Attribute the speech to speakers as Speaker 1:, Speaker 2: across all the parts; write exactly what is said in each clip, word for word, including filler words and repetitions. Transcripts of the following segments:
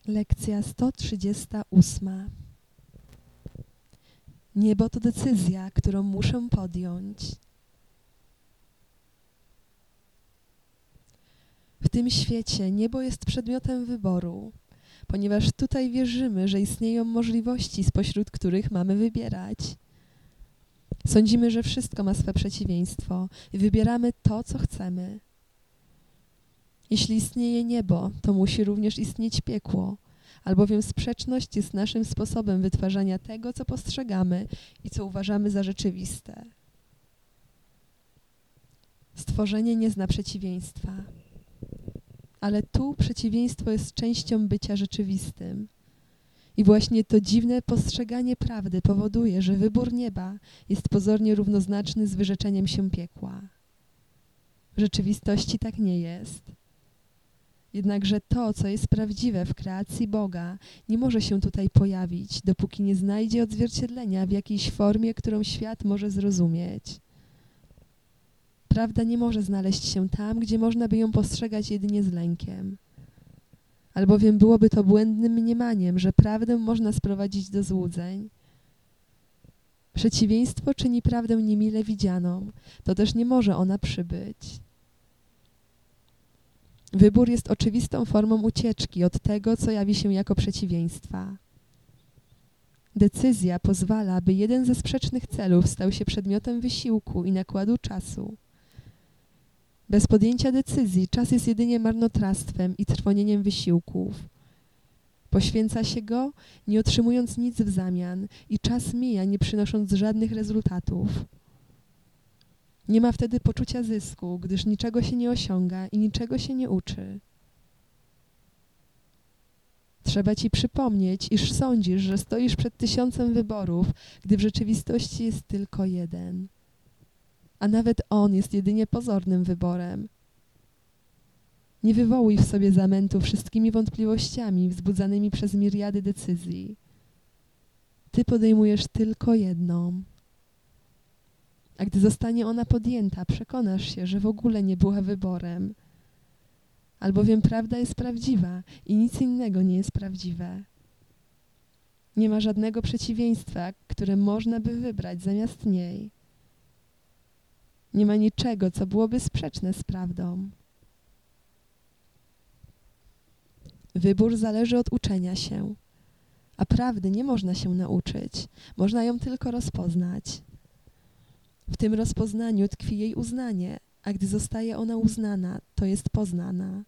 Speaker 1: Lekcja sto trzydziesta ósma. Niebo to decyzja, którą muszę podjąć. W tym świecie niebo jest przedmiotem wyboru, ponieważ tutaj wierzymy, że istnieją możliwości, spośród których mamy wybierać. Sądzimy, że wszystko ma swe przeciwieństwo i wybieramy to, co chcemy. Jeśli istnieje niebo, to musi również istnieć piekło, albowiem sprzeczność jest naszym sposobem wytwarzania tego, co postrzegamy i co uważamy za rzeczywiste. Stworzenie nie zna przeciwieństwa, ale tu przeciwieństwo jest częścią bycia rzeczywistym. I właśnie to dziwne postrzeganie prawdy powoduje, że wybór nieba jest pozornie równoznaczny z wyrzeczeniem się piekła. W rzeczywistości tak nie jest. Jednakże to, co jest prawdziwe w kreacji Boga, nie może się tutaj pojawić, dopóki nie znajdzie odzwierciedlenia w jakiejś formie, którą świat może zrozumieć. Prawda nie może znaleźć się tam, gdzie można by ją postrzegać jedynie z lękiem. Albowiem byłoby to błędnym mniemaniem, że prawdę można sprowadzić do złudzeń. Przeciwieństwo czyni prawdę niemile widzianą, to też nie może ona przybyć. Wybór jest oczywistą formą ucieczki od tego, co jawi się jako przeciwieństwa. Decyzja pozwala, by jeden ze sprzecznych celów stał się przedmiotem wysiłku i nakładu czasu. Bez podjęcia decyzji czas jest jedynie marnotrawstwem i trwonieniem wysiłków. Poświęca się go, nie otrzymując nic w zamian, i czas mija, nie przynosząc żadnych rezultatów. Nie ma wtedy poczucia zysku, gdyż niczego się nie osiąga i niczego się nie uczy. Trzeba ci przypomnieć, iż sądzisz, że stoisz przed tysiącem wyborów, gdy w rzeczywistości jest tylko jeden. A nawet on jest jedynie pozornym wyborem. Nie wywołuj w sobie zamętu wszystkimi wątpliwościami wzbudzanymi przez miriady decyzji. Ty podejmujesz tylko jedną. A gdy zostanie ona podjęta, przekonasz się, że w ogóle nie była wyborem. Albowiem prawda jest prawdziwa i nic innego nie jest prawdziwe. Nie ma żadnego przeciwieństwa, które można by wybrać zamiast niej. Nie ma niczego, co byłoby sprzeczne z prawdą. Wybór zależy od uczenia się, a prawdy nie można się nauczyć, można ją tylko rozpoznać. W tym rozpoznaniu tkwi jej uznanie, a gdy zostaje ona uznana, to jest poznana.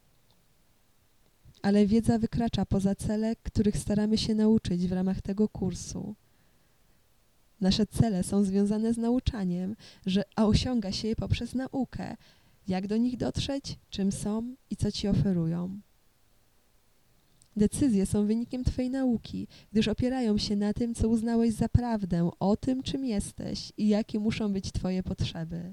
Speaker 1: Ale wiedza wykracza poza cele, których staramy się nauczyć w ramach tego kursu. Nasze cele są związane z nauczaniem, że, a osiąga się je poprzez naukę, jak do nich dotrzeć, czym są i co ci oferują. Decyzje są wynikiem twojej nauki, gdyż opierają się na tym, co uznałeś za prawdę o tym, czym jesteś i jakie muszą być twoje potrzeby.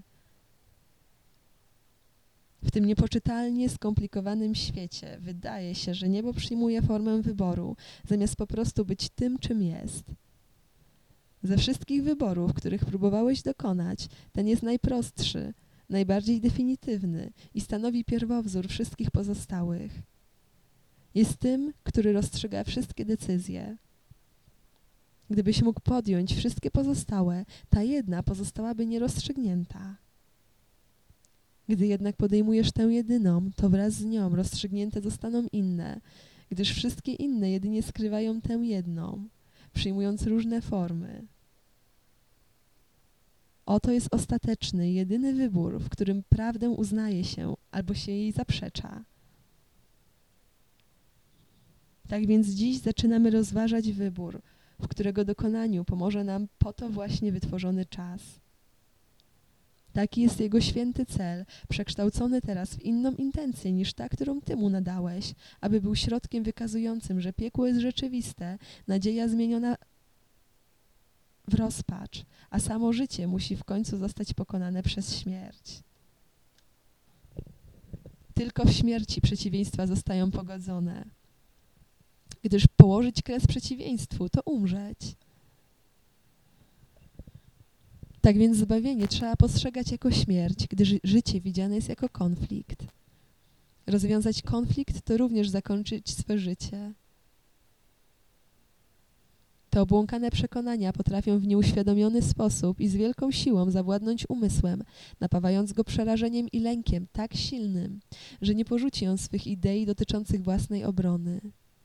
Speaker 1: W tym niepoczytalnie skomplikowanym świecie wydaje się, że niebo przyjmuje formę wyboru, zamiast po prostu być tym, czym jest. Ze wszystkich wyborów, których próbowałeś dokonać, ten jest najprostszy, najbardziej definitywny i stanowi pierwowzór wszystkich pozostałych. Jest tym, który rozstrzyga wszystkie decyzje. Gdybyś mógł podjąć wszystkie pozostałe, ta jedna pozostałaby nierozstrzygnięta. Gdy jednak podejmujesz tę jedyną, to wraz z nią rozstrzygnięte zostaną inne, gdyż wszystkie inne jedynie skrywają tę jedną, przyjmując różne formy. Oto jest ostateczny, jedyny wybór, w którym prawdę uznaje się albo się jej zaprzecza. Tak więc dziś zaczynamy rozważać wybór, w którego dokonaniu pomoże nam po to właśnie wytworzony czas. Taki jest jego święty cel, przekształcony teraz w inną intencję niż ta, którą ty mu nadałeś, aby był środkiem wykazującym, że piekło jest rzeczywiste, nadzieja zmieniona w rozpacz, a samo życie musi w końcu zostać pokonane przez śmierć. Tylko w śmierci przeciwieństwa zostają pogodzone, gdyż położyć kres przeciwieństwu to umrzeć. Tak więc zbawienie trzeba postrzegać jako śmierć, gdyż życie widziane jest jako konflikt. Rozwiązać konflikt to również zakończyć swe życie. Te obłąkane przekonania potrafią w nieuświadomiony sposób i z wielką siłą zawładnąć umysłem, napawając go przerażeniem i lękiem tak silnym, że nie porzuci on swych idei dotyczących własnej obrony.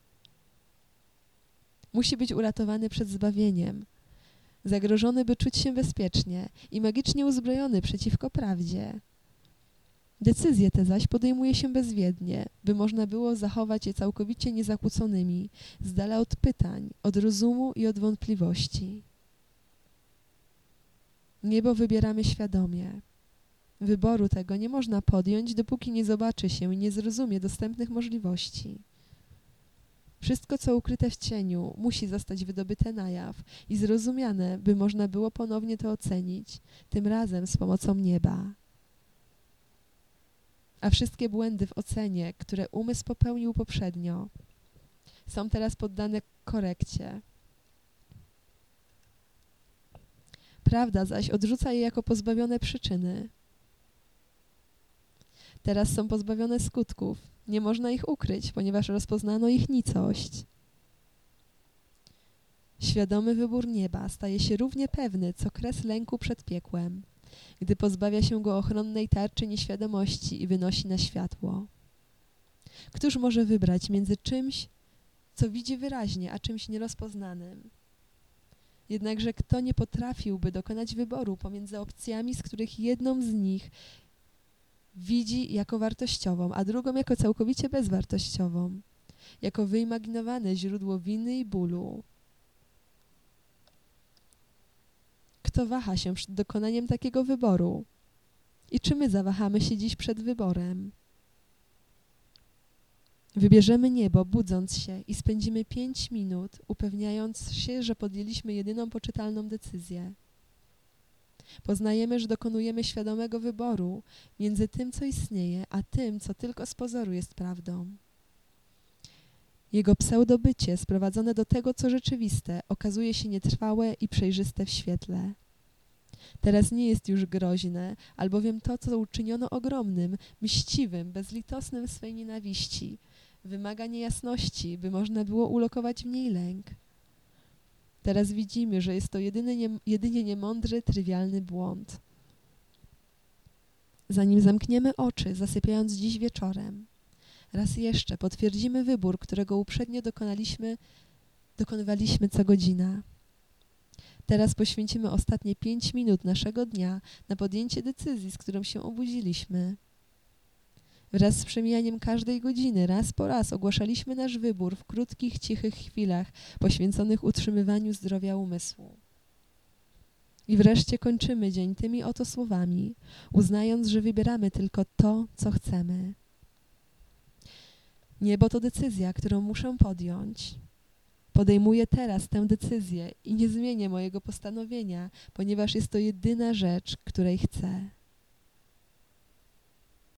Speaker 1: Musi być uratowany przed zbawieniem, zagrożony, by czuć się bezpiecznie i magicznie uzbrojony przeciwko prawdzie. Decyzje te zaś podejmuje się bezwiednie, by można było zachować je całkowicie niezakłóconymi, z dala od pytań, od rozumu i od wątpliwości. Niebo wybieramy świadomie. Wyboru tego nie można podjąć, dopóki nie zobaczy się i nie zrozumie dostępnych możliwości. Wszystko, co ukryte w cieniu, musi zostać wydobyte na jaw i zrozumiane, by można było ponownie to ocenić, tym razem z pomocą nieba. A wszystkie błędy w ocenie, które umysł popełnił poprzednio, są teraz poddane korekcie. Prawda zaś odrzuca je jako pozbawione przyczyny. Teraz są pozbawione skutków. Nie można ich ukryć, ponieważ rozpoznano ich nicość. Świadomy wybór nieba staje się równie pewny, co kres lęku przed piekłem, gdy pozbawia się go ochronnej tarczy nieświadomości i wynosi na światło. Któż może wybrać między czymś, co widzi wyraźnie, a czymś nierozpoznanym? Jednakże kto nie potrafiłby dokonać wyboru pomiędzy opcjami, z których jedną z nich widzi jako wartościową, a drugą jako całkowicie bezwartościową, jako wyimaginowane źródło winy i bólu? Kto waha się przed dokonaniem takiego wyboru? I czy my zawahamy się dziś przed wyborem? Wybierzemy niebo, budząc się i spędzimy pięć minut, upewniając się, że podjęliśmy jedyną poczytalną decyzję. Poznajemy, że dokonujemy świadomego wyboru między tym, co istnieje, a tym, co tylko z pozoru jest prawdą. Jego pseudobycie, sprowadzone do tego, co rzeczywiste, okazuje się nietrwałe i przejrzyste w świetle. Teraz nie jest już groźne, albowiem to, co uczyniono ogromnym, mściwym, bezlitosnym w swej nienawiści, wymaga niejasności, by można było ulokować w niej lęk. Teraz widzimy, że jest to jedyny nie, jedynie niemądry, trywialny błąd. Zanim zamkniemy oczy, zasypiając dziś wieczorem, raz jeszcze potwierdzimy wybór, którego uprzednio dokonaliśmy, dokonywaliśmy co godzina. Teraz poświęcimy ostatnie pięć minut naszego dnia na podjęcie decyzji, z którą się obudziliśmy. Wraz z przemijaniem każdej godziny, raz po raz ogłaszaliśmy nasz wybór w krótkich, cichych chwilach poświęconych utrzymywaniu zdrowia umysłu. I wreszcie kończymy dzień tymi oto słowami, uznając, że wybieramy tylko to, co chcemy. Niebo to decyzja, którą muszę podjąć. Podejmuję teraz tę decyzję i nie zmienię mojego postanowienia, ponieważ jest to jedyna rzecz, której chcę.